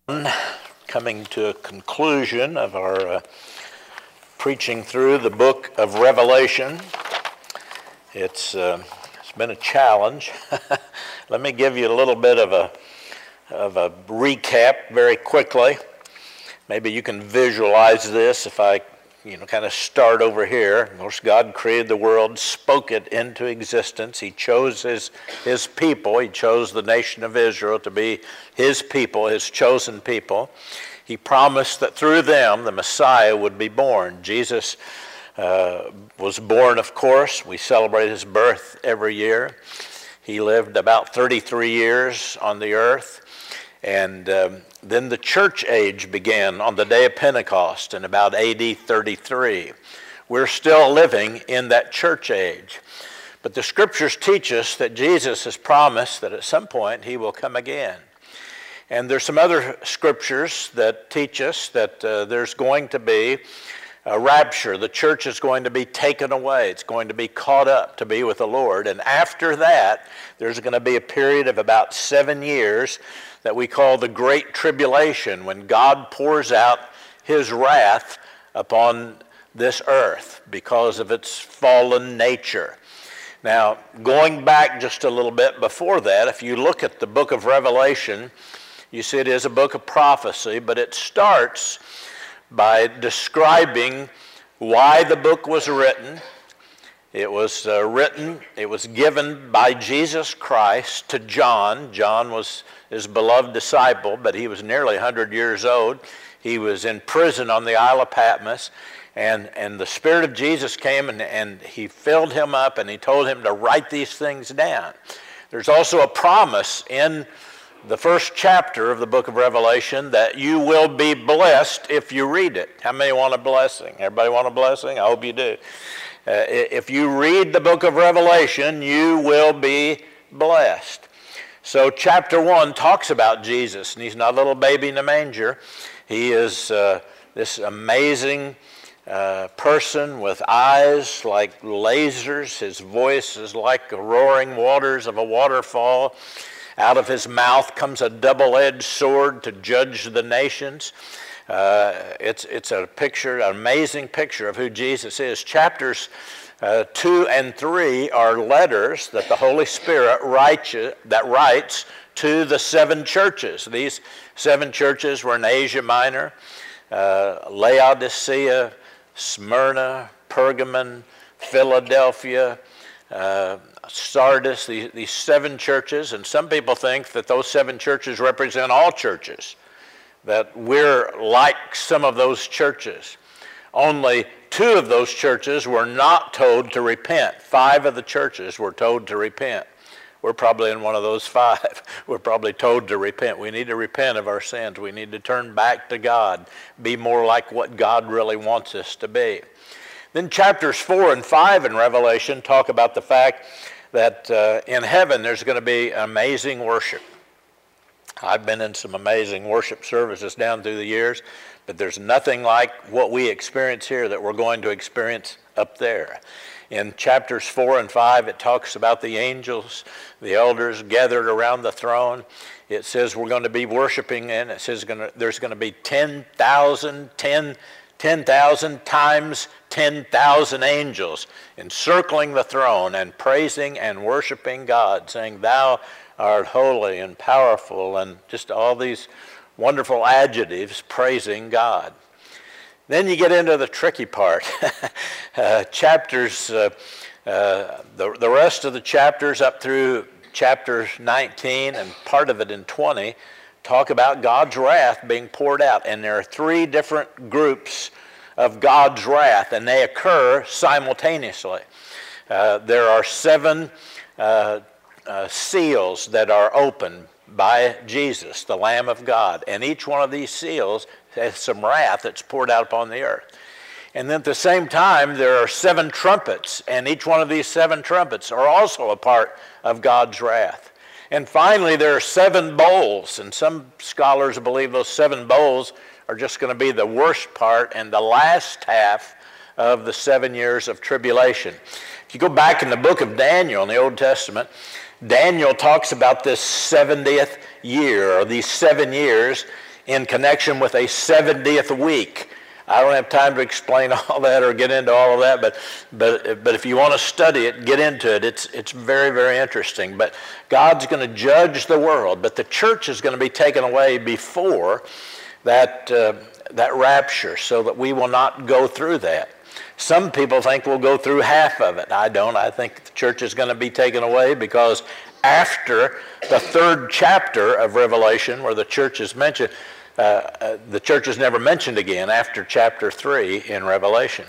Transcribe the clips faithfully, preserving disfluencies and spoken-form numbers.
Coming to a conclusion of our uh, preaching through the book of Revelation. It's, uh, it's been a challenge. Let me give you a little bit of a, of a recap very quickly. Maybe you can visualize this if I you know, kind of start over here. Of course, God created the world, spoke it into existence. He chose his, his people. He chose the nation of Israel to be his people, his chosen people. He promised that through them the Messiah would be born. Jesus uh, was born, of course. We celebrate his birth every year. He lived about thirty-three years on the earth. And um, then the church age began on the day of Pentecost in about A D thirty-three. We're still living in that church age. But the scriptures teach us that Jesus has promised that at some point he will come again. And there's some other scriptures that teach us that uh, there's going to be a rapture. The church is going to be taken away. It's going to be caught up to be with the Lord. And after that, there's going to be a period of about seven years that we call the Great Tribulation, when God pours out his wrath upon this earth because of its fallen nature. Now, going back just a little bit before that, if you look at the book of Revelation, you see it is a book of prophecy, but it starts by describing why the book was written. It was uh, written, it was given by Jesus Christ to John. John was his beloved disciple, but he was nearly one hundred years old. He was in prison on the Isle of Patmos, and, and the Spirit of Jesus came and, and he filled him up and he told him to write these things down. There's also a promise in the first chapter of the book of Revelation that you will be blessed if you read it. How many want a blessing? Everybody want a blessing? I hope you do. Uh, if you read the book of Revelation, you will be blessed. So chapter one talks about Jesus, and he's not a little baby in a manger. He is uh, this amazing uh, person with eyes like lasers. His voice is like the roaring waters of a waterfall. Out of his mouth comes a double-edged sword to judge the nations. Uh, it's, it's a picture, an amazing picture of who Jesus is. Chapters uh, two and three are letters that the Holy Spirit writes, that writes to the seven churches. These seven churches were in Asia Minor, uh, Laodicea, Smyrna, Pergamon, Philadelphia, uh, Sardis, these, these seven churches. And some people think that those seven churches represent all churches, that we're like some of those churches. Only two of those churches were not told to repent. Five of the churches were told to repent. We're probably in one of those five. We're probably told to repent. We need to repent of our sins. We need to turn back to God, be more like what God really wants us to be. Then chapters four and five in Revelation talk about the fact that uh, in heaven there's going to be amazing worship. I've been in some amazing worship services down through the years, but there's nothing like what we experience here that we're going to experience up there. In chapters four and five, it talks about the angels, the elders gathered around the throne. It says we're going to be worshiping, and it says gonna, there's going to be ten thousand, ten thousand times ten thousand angels encircling the throne and praising and worshiping God, saying, "Thou art holy and powerful," and just all these wonderful adjectives praising God. Then you get into the tricky part. uh, chapters, uh, uh, the, the rest of the chapters up through chapter nineteen and part of it in twenty talk about God's wrath being poured out. And there are three different groups of God's wrath, and they occur simultaneously. Uh, there are seven uh, uh, seals that are opened by Jesus, the Lamb of God. And each one of these seals has some wrath that's poured out upon the earth. And then at the same time, there are seven trumpets, and each one of these seven trumpets are also a part of God's wrath. And finally, there are seven bowls, and some scholars believe those seven bowls are just going to be the worst part and the last half of the seven years of tribulation. If you go back in the book of Daniel in the Old Testament, Daniel talks about this seventieth year, or these seven years, in connection with a seventieth week. I don't have time to explain all that or get into all of that, but but but if you want to study it, get into it. It's it's very, very interesting. But God's going to judge the world, but the church is going to be taken away before that uh, that rapture, so that we will not go through that. Some people think we'll go through half of it. I don't. I think the church is going to be taken away, because after the third chapter of Revelation, where the church is mentioned, Uh, uh, the church is never mentioned again after chapter three in Revelation.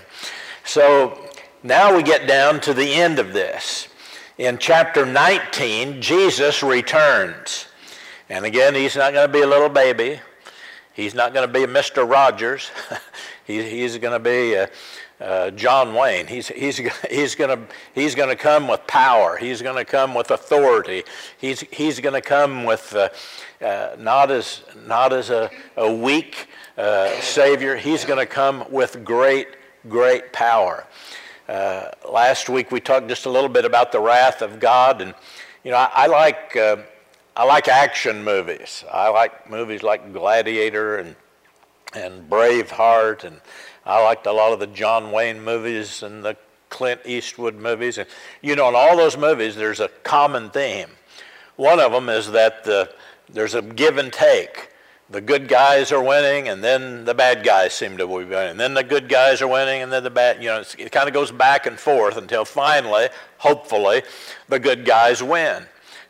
So now we get down to the end of this. In chapter nineteen, Jesus returns. And again, he's not going to be a little baby. He's not going to be a Mister Rogers. he, he's going to be uh, uh, John Wayne. He's, he's, he's going to he's going to come with power. He's going to come with authority. He's, he's going to come with... Uh, Uh, not as not as a, a weak uh, Savior. He's going to come with great, great power. Uh, last week we talked just a little bit about the wrath of God, and you know I, I like uh, I like action movies. I like movies like Gladiator and and Braveheart, and I liked a lot of the John Wayne movies and the Clint Eastwood movies. And you know, in all those movies, there's a common theme. One of them is that the There's a give and take. The good guys are winning, and then the bad guys seem to be winning. And then the good guys are winning, and then the bad, you know, it kind of goes back and forth until finally, hopefully, the good guys win.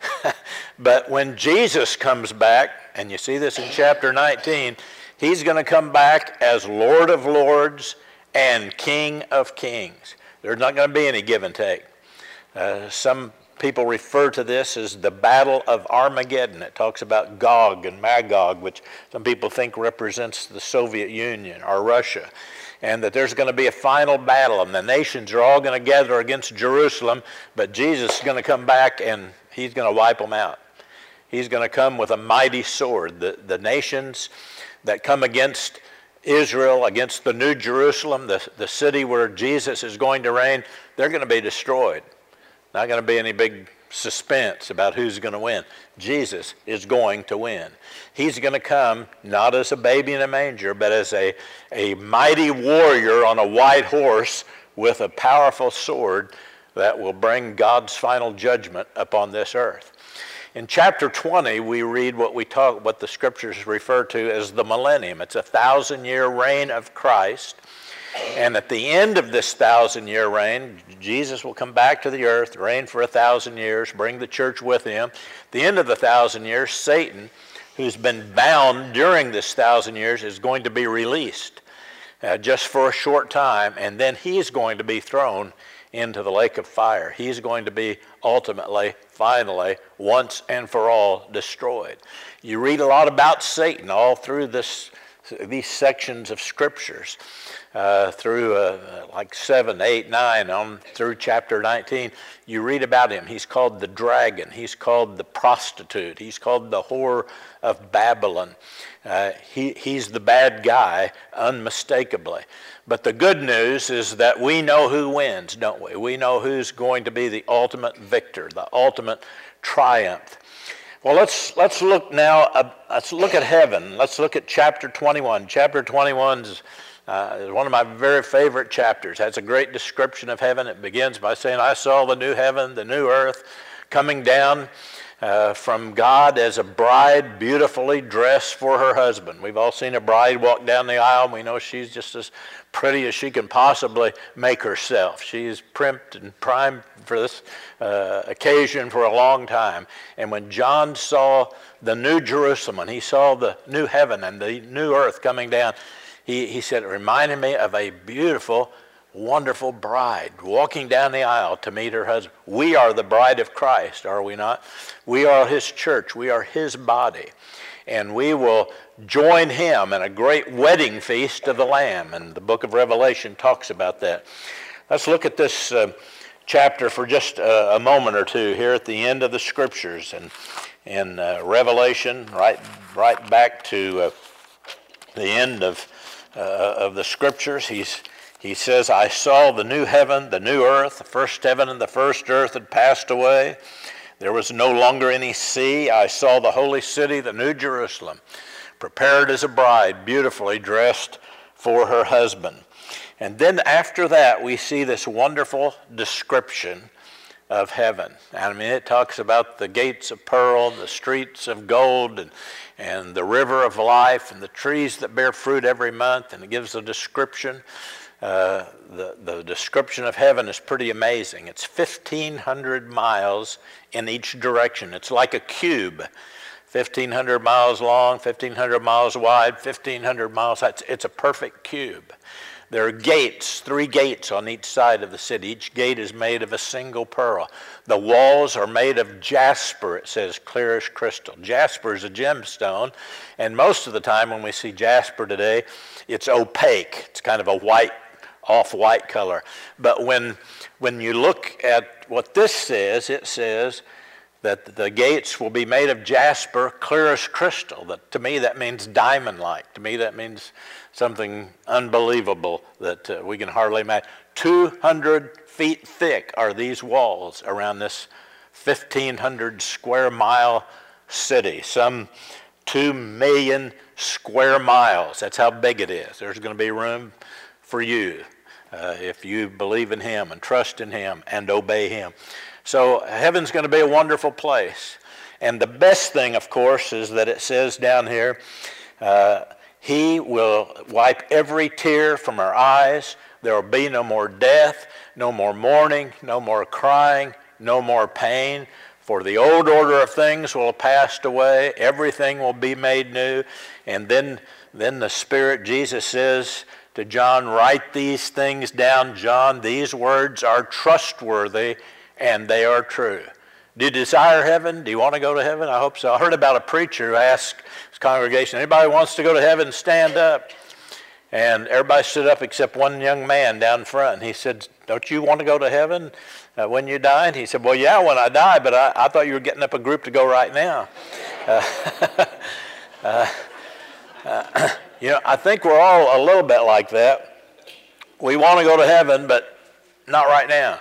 But when Jesus comes back, and you see this in chapter nineteen, he's going to come back as Lord of Lords and King of Kings. There's not going to be any give and take. Uh, some people refer to this as the Battle of Armageddon. It talks about Gog and Magog, which some people think represents the Soviet Union or Russia, and that there's going to be a final battle, and the nations are all going to gather against Jerusalem, but Jesus is going to come back and he's going to wipe them out. He's going to come with a mighty sword. The, the nations that come against Israel, against the New Jerusalem, the, the city where Jesus is going to reign, they're going to be destroyed. Not going to be any big suspense about who's going to win. Jesus is going to win. He's going to come not as a baby in a manger, but as a, a mighty warrior on a white horse with a powerful sword that will bring God's final judgment upon this earth. In chapter twenty, we read what we talk, what the scriptures refer to as the millennium. It's a thousand-year reign of Christ. And at the end of this thousand-year reign, Jesus will come back to the earth, reign for a thousand years, bring the church with him. At the end of the thousand years, Satan, who's been bound during this thousand years, is going to be released uh, just for a short time, and then he's going to be thrown into the lake of fire. He's going to be ultimately, finally, once and for all destroyed. You read a lot about Satan all through this, these sections of scriptures. Uh, through uh, like seven, eight, nine, on through chapter nineteen, you read about him. He's called the dragon. He's called the prostitute. He's called the whore of Babylon. Uh, he, he's the bad guy, unmistakably. But the good news is that we know who wins, don't we? We know who's going to be the ultimate victor, the ultimate triumph. Well, let's let's look now. Uh, let's look at heaven. Let's look at chapter twenty-one. Chapter twenty-one is Uh, it's one of my very favorite chapters. It has a great description of heaven. It begins by saying, I saw the new heaven, the new earth, coming down uh, from God as a bride beautifully dressed for her husband. We've all seen a bride walk down the aisle, and we know she's just as pretty as she can possibly make herself. She's primped and primed for this uh, occasion for a long time. And when John saw the new Jerusalem, and he saw the new heaven and the new earth coming down, He, he said, it reminded me of a beautiful, wonderful bride walking down the aisle to meet her husband. We are the bride of Christ, are we not? We are his church. We are his body. And we will join him in a great wedding feast of the Lamb. And the book of Revelation talks about that. Let's look at this uh, chapter for just a, a moment or two here at the end of the scriptures. And in uh, Revelation, right, right back to uh, the end of Uh, of the scriptures, he's, he says, I saw the new heaven, the new earth, the first heaven and the first earth had passed away. There was no longer any sea. I saw the holy city, the new Jerusalem, prepared as a bride, beautifully dressed for her husband. And then after that, we see this wonderful description of heaven. I mean, it talks about the gates of pearl, the streets of gold, and, and the river of life, and the trees that bear fruit every month, and it gives a description. Uh, the, the description of heaven is pretty amazing. It's fifteen hundred miles in each direction. It's like a cube. fifteen hundred miles long, fifteen hundred miles wide, fifteen hundred miles high. It's, it's a perfect cube. There are gates, three gates on each side of the city. Each gate is made of a single pearl. The walls are made of jasper, it says, clear as crystal. Jasper is a gemstone, and most of the time when we see jasper today, it's opaque. It's kind of a white, off-white color. But when, when you look at what this says, it says that the gates will be made of jasper, clear as crystal. That, to me, that means diamond-like. To me, that means something unbelievable that uh, we can hardly imagine. two hundred feet thick are these walls around this fifteen hundred square mile city. Some two million square miles. That's how big it is. There's going to be room for you uh, if you believe in him and trust in him and obey him. So heaven's going to be a wonderful place. And the best thing, of course, is that it says down here, uh, he will wipe every tear from our eyes. There will be no more death, no more mourning, no more crying, no more pain. For the old order of things will have passed away. Everything will be made new. And then, then the Spirit, Jesus says to John, write these things down, John. These words are trustworthy and they are true. Do you desire heaven? Do you want to go to heaven? I hope so. I heard about a preacher who asked his congregation, anybody wants to go to heaven, stand up. And everybody stood up except one young man down front. And he said, don't you want to go to heaven uh, when you die? And he said, well, yeah, when I die, but I, I thought you were getting up a group to go right now. Uh, uh, uh, you know, I think we're all a little bit like that. We want to go to heaven, but not right now.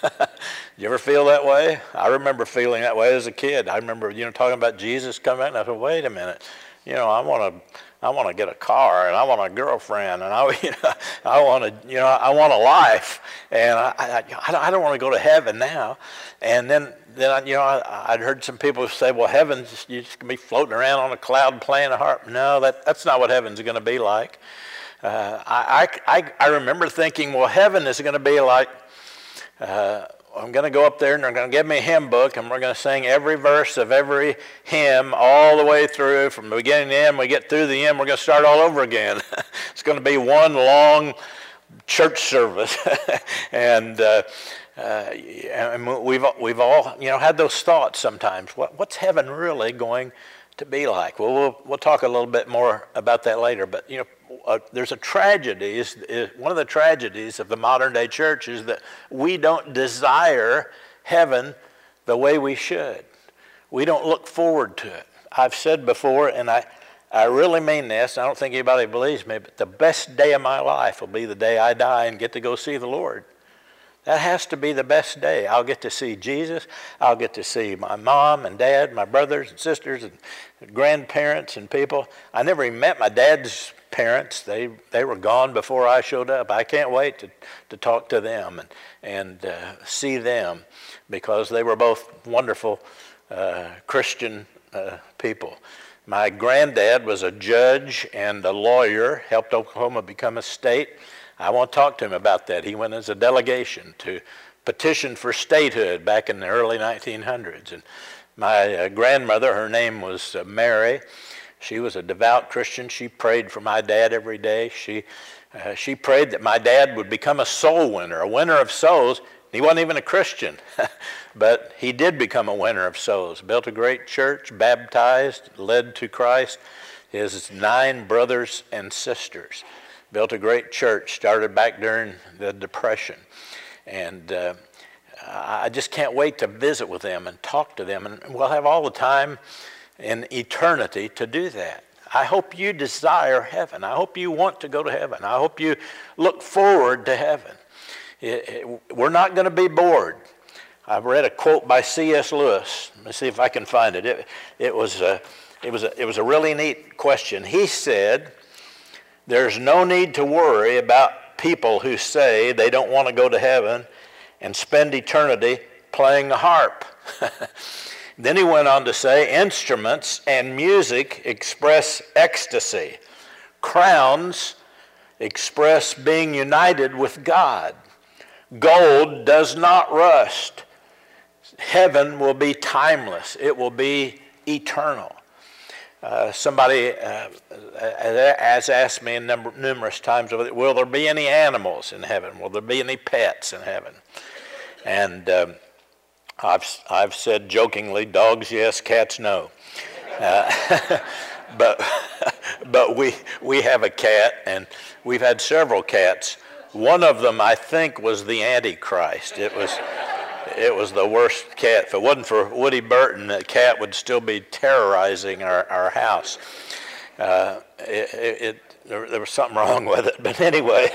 You ever feel that way? I remember feeling that way as a kid. I remember, you know, talking about Jesus coming out, and I said, wait a minute. You know, I want to I want to get a car, and I want a girlfriend, and I, you know, I want to, you know, I want a life, and I, I, I don't want to go to heaven now. And then, then I, you know, I, I'd heard some people say, well, heaven's, you're just going to be floating around on a cloud playing a harp. No, that, that's not what heaven's going to be like. Uh, I, I, I remember thinking, well, heaven is going to be like, uh, I'm going to go up there and they're going to give me a hymn book and we're going to sing every verse of every hymn all the way through from the beginning to the end. We get through the end, we're going to start all over again. It's going to be one long church service. and, uh, uh, and we've, we've all, you know, had those thoughts sometimes. What, what's heaven really going to be like? Well, we'll, we'll talk a little bit more about that later. But, you know, Uh, there's a tragedy, is, is one of the tragedies of the modern day church is that we don't desire heaven the way we should. We don't look forward to it. I've said before, and I, I really mean this, I don't think anybody believes me, but the best day of my life will be the day I die and get to go see the Lord. That has to be the best day. I'll get to see Jesus. I'll get to see my mom and dad, my brothers and sisters and grandparents and people. I never even met my dad's parents. They they were gone before I showed up. I can't wait to, to talk to them and, and uh, see them because they were both wonderful uh, Christian uh, people. My granddad was a judge and a lawyer, helped Oklahoma become a state. I want to talk to him about that. He went as a delegation to petition for statehood back in the early nineteen hundreds. And my uh, grandmother, her name was uh, Mary. She was a devout Christian. She prayed for my dad every day. She, uh, she prayed that my dad would become a soul winner, a winner of souls. He wasn't even a Christian, but he did become a winner of souls. Built a great church, baptized, led to Christ his nine brothers and sisters. Built a great church, started back during the Depression. And uh, I just can't wait to visit with them and talk to them. And we'll have all the time in eternity to do that. I hope you desire heaven. I hope you want to go to heaven. I hope you look forward to heaven. It, it, we're not going to be bored. I've read a quote by C S Lewis. Let me see if I can find it. It, it, was, a, it, was, a, it was a really neat question. He said, there's no need to worry about people who say they don't want to go to heaven and spend eternity playing the harp. Then he went on to say, instruments and music express ecstasy. Crowns express being united with God. Gold does not rust. Heaven will be timeless. It will be eternal. Uh, somebody uh, has asked me a number, numerous times, will there be any animals in heaven? Will there be any pets in heaven? And um, I've, I've said jokingly, dogs yes, cats no. Uh, but but we, we have a cat, and we've had several cats. One of them, I think, was the Antichrist. It was... It was the worst cat. If it wasn't for Woody Burton, that cat would still be terrorizing our, our house. Uh, it, it, there, there was something wrong with it. But anyway,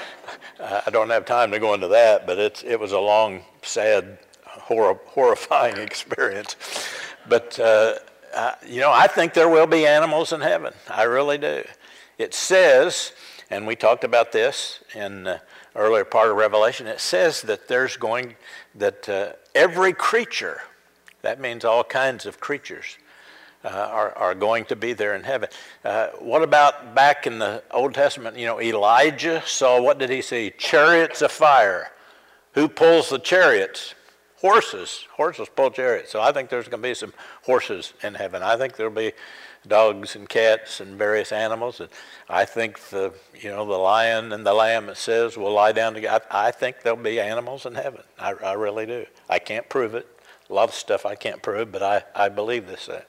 I don't have time to go into that, but it's, it was a long, sad, hor- horrifying experience. But, uh, uh, you know, I think there will be animals in heaven. I really do. It says, and we talked about this in the earlier part of Revelation, it says that there's going that uh, every creature, that means all kinds of creatures, uh, are, are going to be there in heaven. Uh, what about back in the Old Testament? You know, Elijah saw, what did he see? Chariots of fire. Who pulls the chariots? Horses. Horses pull chariots. So I think there's going to be some horses in heaven. I think there'll be dogs and cats and various animals. And I think the, you know, the lion and the lamb, it says, will lie down together. I, I think there'll be animals in heaven. I, I really do. I can't prove it. A lot of stuff I can't prove, but I, I believe this. That.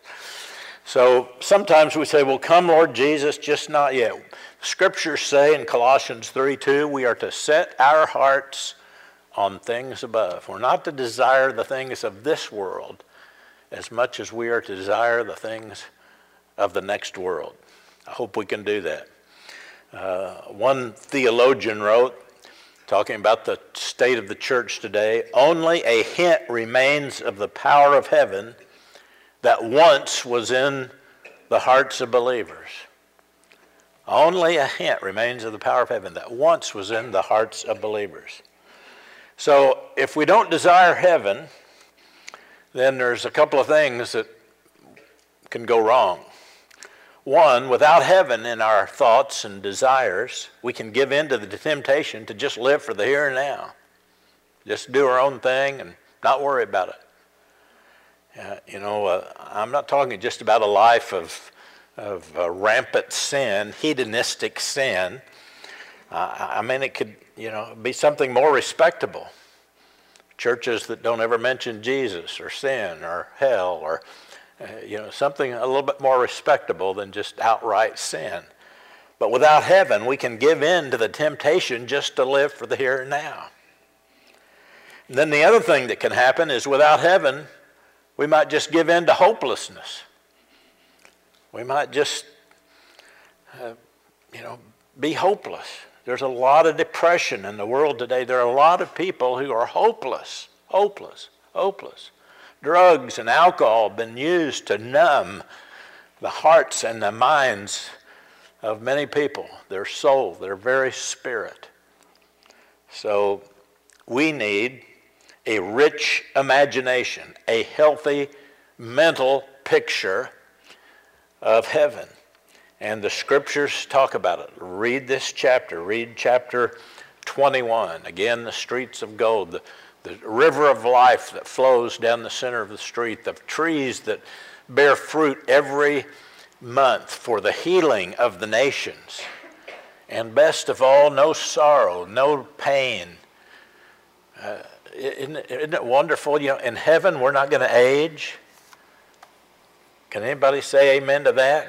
So sometimes we say, well, come Lord Jesus, just not yet. Scriptures say in Colossians three two, we are to set our hearts on things above. We're not to desire the things of this world as much as we are to desire the things of the next world. I hope we can do that. Uh, one theologian wrote, talking about the state of the church today, only a hint remains of the power of heaven that once was in the hearts of believers. Only a hint remains of the power of heaven that once was in the hearts of believers. So if we don't desire heaven, then there's a couple of things that can go wrong. One, without heaven in our thoughts and desires, we can give in to the temptation to just live for the here and now. Just do our own thing and not worry about it. Uh, you know, uh, I'm not talking just about a life of, of uh, rampant sin, hedonistic sin. Uh, I mean, it could, you know, be something more respectable. Churches that don't ever mention Jesus or sin or hell or Uh, you know, something a little bit more respectable than just outright sin. But without heaven, we can give in to the temptation just to live for the here and now. And then the other thing that can happen is without heaven, we might just give in to hopelessness. We might just, uh, you know, be hopeless. There's a lot of depression in the world today. There are a lot of people who are hopeless, hopeless, hopeless. Drugs and alcohol have been used to numb the hearts and the minds of many people, their soul, their very spirit. So we need a rich imagination, a healthy mental picture of heaven. And the scriptures talk about it. Read this chapter. Read chapter twenty-one. Again, the streets of gold. The, The river of life that flows down the center of the street, the trees that bear fruit every month for the healing of the nations. And best of all, no sorrow, no pain. Uh, isn't, it, isn't it wonderful? You know, in heaven, we're not going to age. Can anybody say amen to that?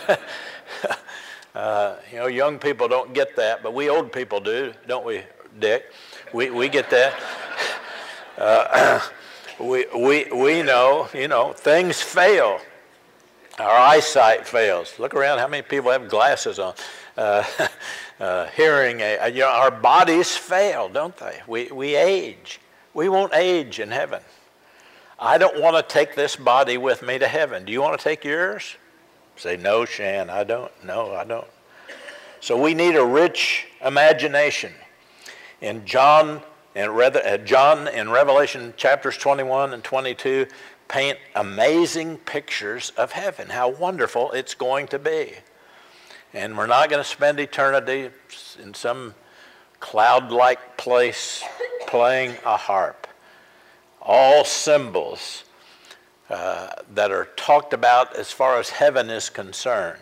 uh, you know, young people don't get that, but we old people do, don't we, Dick? We, we get that. Uh, we, we, we know, you know, things fail. Our eyesight fails. Look around, how many people have glasses on? Uh, uh, hearing, a, you know, our bodies fail, don't they? We, we age. We won't age in heaven. I don't want to take this body with me to heaven. Do you want to take yours? Say, no, Shan, I don't. No, I don't. So we need a rich imagination. In John, in, Re- John in Revelation chapters twenty-one and twenty-two, paint amazing pictures of heaven, how wonderful it's going to be. And we're not going to spend eternity in some cloud-like place playing a harp. All symbols uh, that are talked about as far as heaven is concerned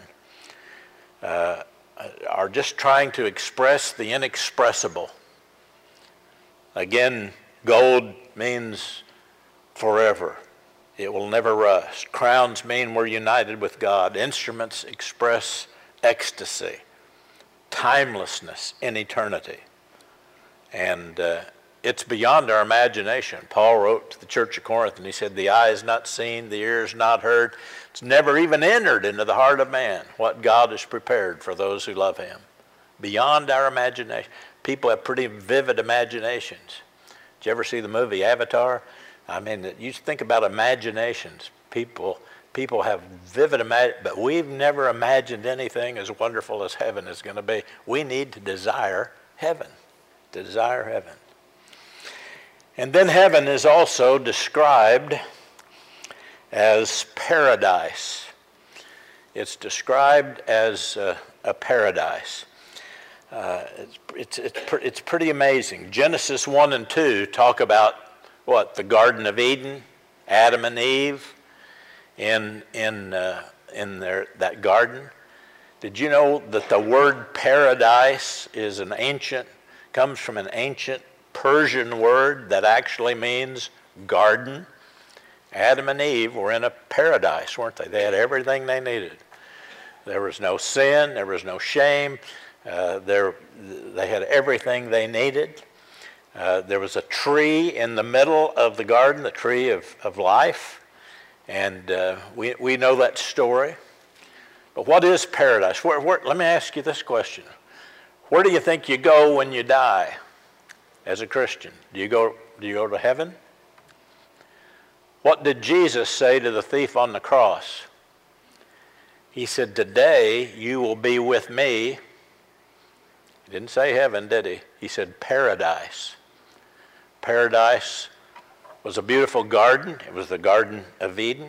uh, are just trying to express the inexpressible. Again, gold means forever. It will never rust. Crowns mean we're united with God. Instruments express ecstasy, timelessness in eternity. And uh, it's beyond our imagination. Paul wrote to the church of Corinth and he said, the eye is not seen, the ear is not heard. It's never even entered into the heart of man what God has prepared for those who love him. Beyond our imagination. People have pretty vivid imaginations. Did you ever see the movie Avatar? I mean, you think about imaginations. People people have vivid imagination, but we've never imagined anything as wonderful as heaven is going to be. We need to desire heaven. Desire heaven. And then heaven is also described as paradise. It's described as uh, a paradise. Uh, it's, it's, it's, it's pretty amazing. Genesis one and two talk about what? The Garden of Eden, Adam and Eve in, in, uh, in their, that garden. Did you know that the word paradise is an ancient, comes from an ancient Persian word that actually means garden? Adam and Eve were in a paradise, weren't they? They had everything they needed. There was no sin, there was no shame. Uh, there, they had everything they needed. Uh, there was a tree in the middle of the garden, the tree of, of life. And uh, we, we know that story. But what is paradise? Where, where, let me ask you this question. Where do you think you go when you die as a Christian? Do you go, do you go to heaven? What did Jesus say to the thief on the cross? He said, today you will be with me. He didn't say heaven, did he? He said paradise. Paradise was a beautiful garden. It was the Garden of Eden.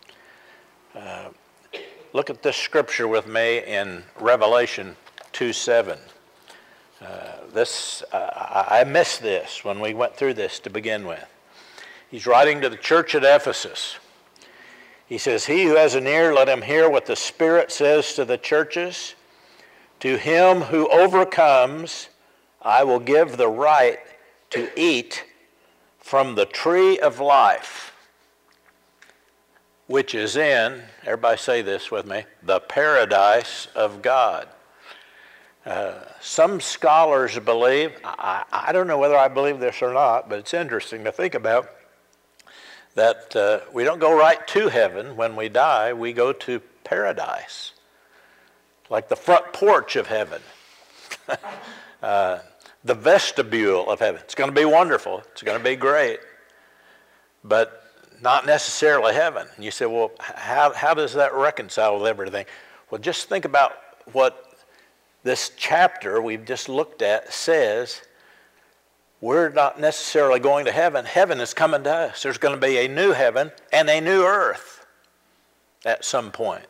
Uh, look at this scripture with me in Revelation two seven. Uh, this, uh, I missed this when we went through this to begin with. He's writing to the church at Ephesus. He says, he who has an ear, let him hear what the Spirit says to the churches. To him who overcomes, I will give the right to eat from the tree of life, which is in, everybody say this with me, the paradise of God. Uh, some scholars believe, I, I don't know whether I believe this or not, but it's interesting to think about, that uh, we don't go right to heaven when we die, we go to paradise. Like the front porch of heaven, uh, the vestibule of heaven. It's going to be wonderful. It's going to be great, but not necessarily heaven. And you say, well, how, how does that reconcile with everything? Well, just think about what this chapter we've just looked at says. We're not necessarily going to heaven. Heaven is coming to us. There's going to be a new heaven and a new earth at some point.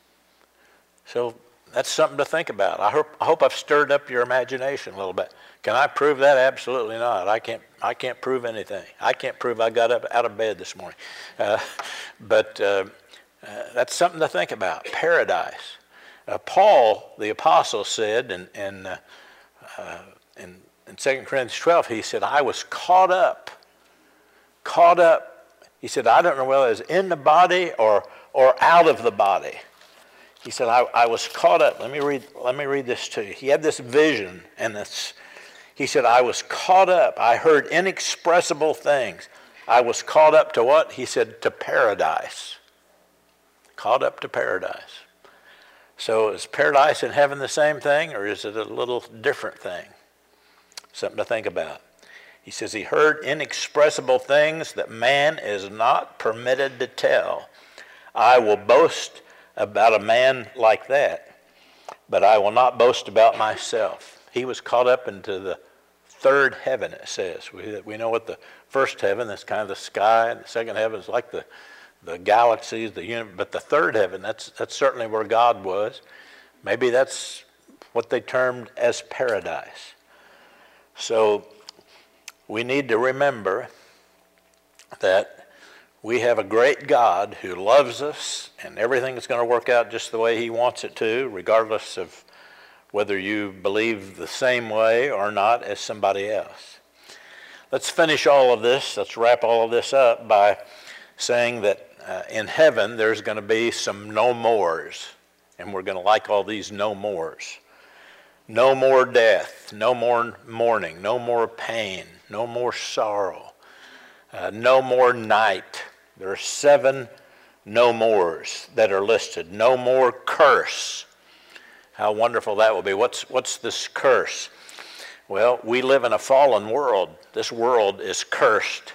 So that's something to think about. I hope, I hope I've stirred up your imagination a little bit. Can I prove that? Absolutely not. I can't, I can't prove anything. I can't prove I got up out of bed this morning. Uh, but uh, uh, that's something to think about. Paradise. Uh, Paul, the apostle, said in, in, uh, uh, in, in Second Corinthians twelve, he said, I was caught up. Caught up. He said, I don't know whether it was in the body or, or out of the body. He said, I, I was caught up. Let me read, let me read this to you. He had this vision, and this, he said, I was caught up. I heard inexpressible things. I was caught up to what? He said, to paradise. Caught up to paradise. So is paradise and heaven the same thing, or is it a little different thing? Something to think about. He says he heard inexpressible things that man is not permitted to tell. I will boast about a man like that, but I will not boast about myself. He was caught up into the third heaven, it says. We, we know what the first heaven, that's kind of the sky, and the second heaven is like the, the galaxies, the universe. But the third heaven, that's, that's certainly where God was. Maybe that's what they termed as paradise. So we need to remember that we have a great God who loves us, and everything is going to work out just the way he wants it to, regardless of whether you believe the same way or not as somebody else. Let's finish all of this, let's wrap all of this up by saying that uh, in heaven there's going to be some no mores, and we're going to like all these no mores. No more death, no more mourning, no more pain, no more sorrow, uh, no more night. There are seven no mores that are listed. No more curse. How wonderful that will be. What's, what's this curse? Well, we live in a fallen world. This world is cursed.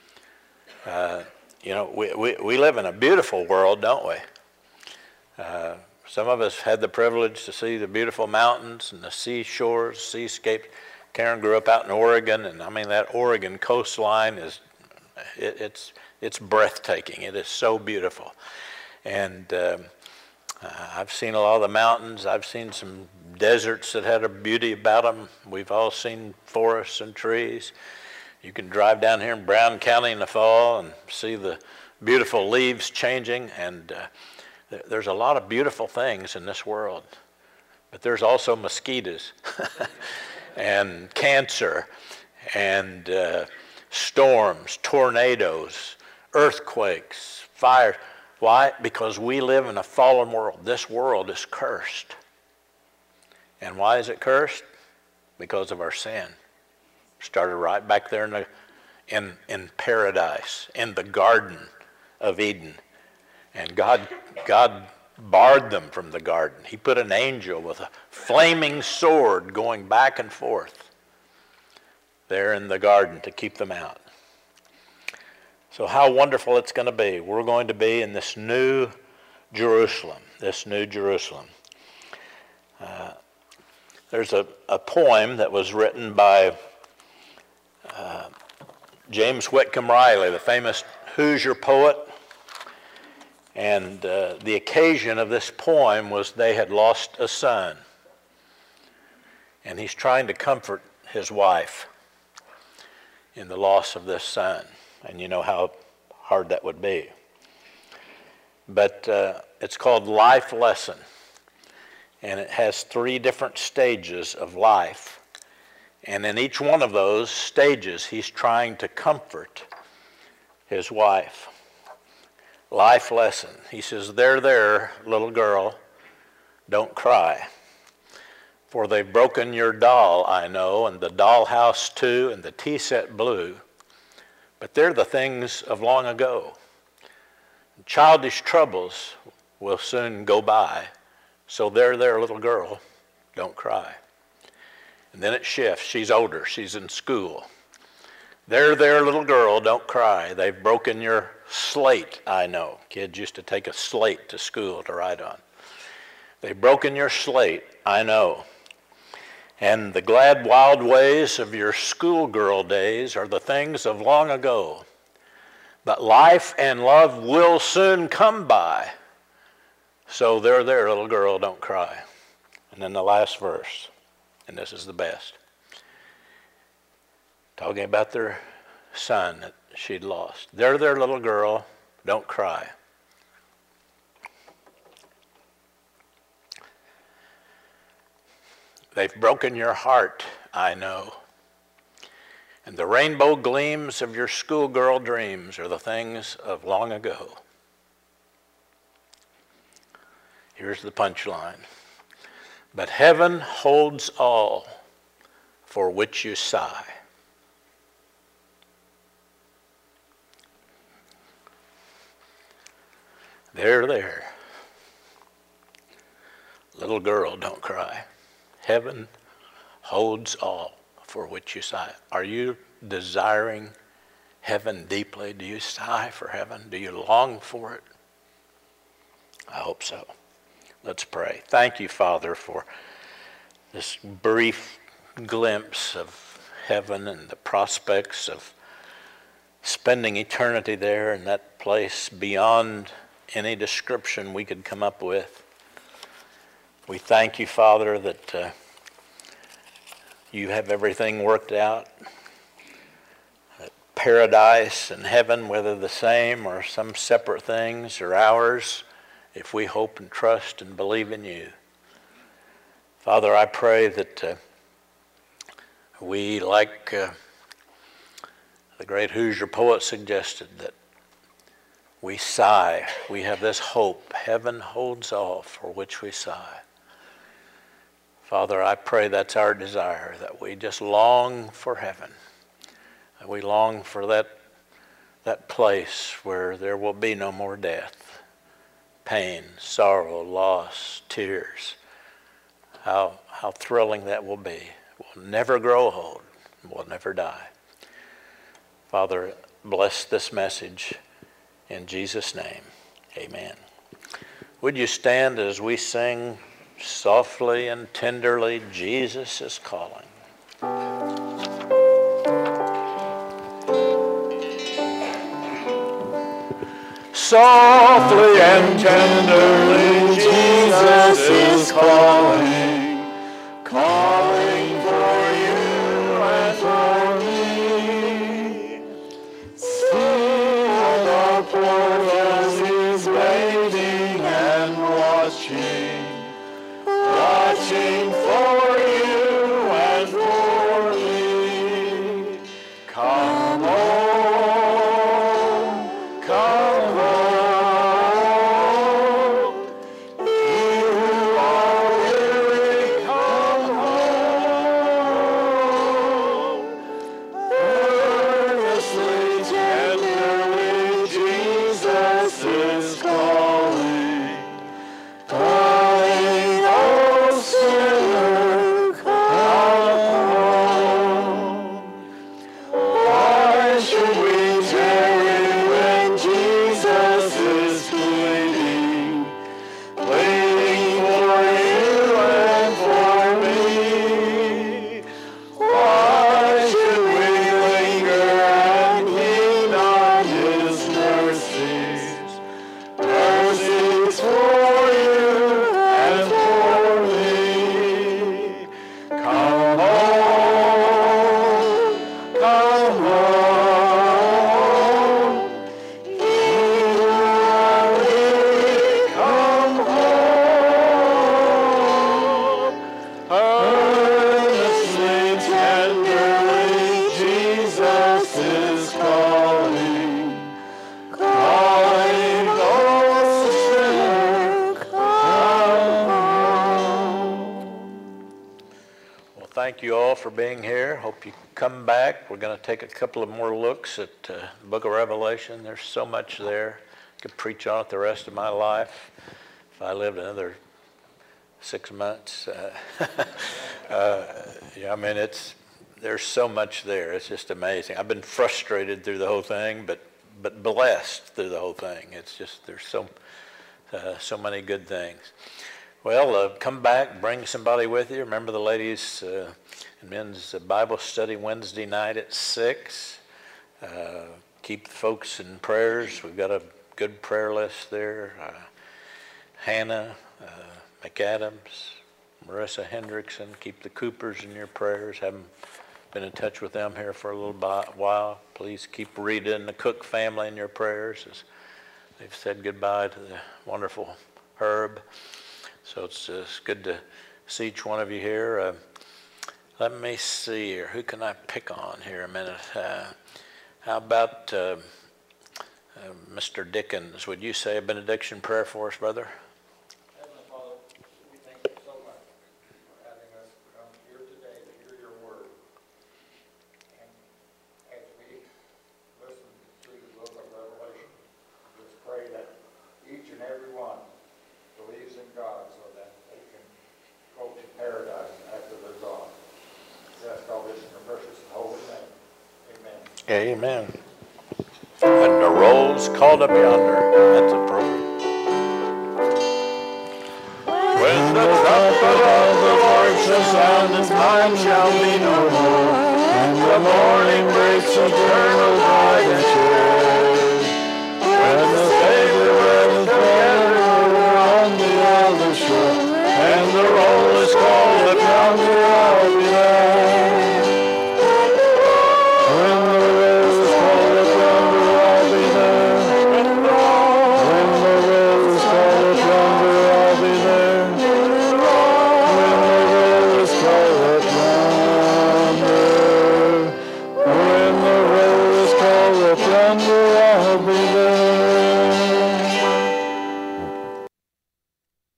Uh, you know, we, we, we live in a beautiful world, don't we? Uh, some of us had the privilege to see the beautiful mountains and the seashores, seascapes. Karen grew up out in Oregon, and I mean that Oregon coastline is, it, it's, it's breathtaking. It is so beautiful. And um, Uh, I've seen a lot of the mountains. I've seen some deserts that had a beauty about them. We've all seen forests and trees. You can drive down here in Brown County in the fall and see the beautiful leaves changing. And uh, th there's a lot of beautiful things in this world. But there's also mosquitoes and cancer and uh, storms, tornadoes, earthquakes, fire. Why? Because we live in a fallen world. This world is cursed. And why is it cursed? Because of our sin. Started right back there in, the, in, in paradise, in the Garden of Eden. And God, God barred them from the garden. He put an angel with a flaming sword going back and forth there in the garden to keep them out. So how wonderful it's going to be. We're going to be in this new Jerusalem, this new Jerusalem. Uh, there's a, a poem that was written by uh, James Whitcomb Riley, the famous Hoosier poet. And uh, the occasion of this poem was they had lost a son. And he's trying to comfort his wife in the loss of this son. And you know how hard that would be. But uh, it's called Life Lesson. And it has three different stages of life. And in each one of those stages, he's trying to comfort his wife. Life lesson. He says, there, there, little girl, don't cry. For they've broken your doll, I know, and the dollhouse too, and the tea set blue. But they're the things of long ago. Childish troubles will soon go by. So there, there, little girl, don't cry. And then it shifts. She's older. She's in school. There, there, little girl, don't cry. They've broken your slate, I know. Kids used to take a slate to school to write on. They've broken your slate, I know. And the glad wild ways of your schoolgirl days are the things of long ago. But life and love will soon come by. So there, there, little girl, don't cry. And then the last verse, and this is the best. Talking about their son that she'd lost. There, there, little girl, don't cry. They've broken your heart, I know. And the rainbow gleams of your schoolgirl dreams are the things of long ago. Here's the punchline. But heaven holds all for which you sigh. There, there. Little girl, don't cry. Heaven holds all for which you sigh. Are you desiring heaven deeply? Do you sigh for heaven? Do you long for it? I hope so. Let's pray. Thank you, Father, for this brief glimpse of heaven and the prospects of spending eternity there in that place beyond any description we could come up with. We thank you, Father, that uh, you have everything worked out. That paradise and heaven, whether the same or some separate things, are ours if we hope and trust and believe in you. Father, I pray that uh, we, like uh, the great Hoosier poet suggested, that we sigh. We have this hope. Heaven holds all for which we sigh. Father, I pray that's our desire, that we just long for heaven. That we long for that, that place where there will be no more death, pain, sorrow, loss, tears. How, how thrilling that will be. We'll never grow old. We'll never die. Father, bless this message in Jesus' name. Amen. Would you stand as we sing softly and tenderly, Jesus is calling. Softly and tenderly, Jesus is calling, calling for you and for me. See the portals, he's waiting and watching, watching for you and for me. Come home, come home. Thank you all for being here. Hope you come back. We're going to take a couple of more looks at uh, the book of Revelation. There's so much there. I could preach on it the rest of my life if I lived another six months. Uh, uh, yeah, I mean, it's there's so much there. It's just amazing. I've been frustrated through the whole thing, but but blessed through the whole thing. It's just there's so uh, so many good things. Well, uh, come back, bring somebody with you. Remember the ladies' uh, and men's Bible study Wednesday night at six. Uh, keep the folks in prayers. We've got a good prayer list there. Uh, Hannah uh, McAdams, Marissa Hendrickson. Keep the Coopers in your prayers. Haven't been in touch with them here for a little while. Please keep Rita and the Cook family in your prayers as they've said goodbye to the wonderful Herb. So it's, uh, it's good to see each one of you here. Uh, let me see here. Who can I pick on here a minute? Uh, how about uh, uh, Mister Dickens? Would you say a benediction prayer for us, brother? Heavenly Father, we thank you so much for having us come here today to hear your word. And as we listen to the book of Revelation, just pray that each and every one believes in God so that they can go to paradise after they're gone. Yes. ask all this in your precious and holy name. Amen. Amen. And the roll's called up yonder. That's appropriate. When the trumpet of the Lord shall sound, and time shall be no more, and the morning breaks eternal light,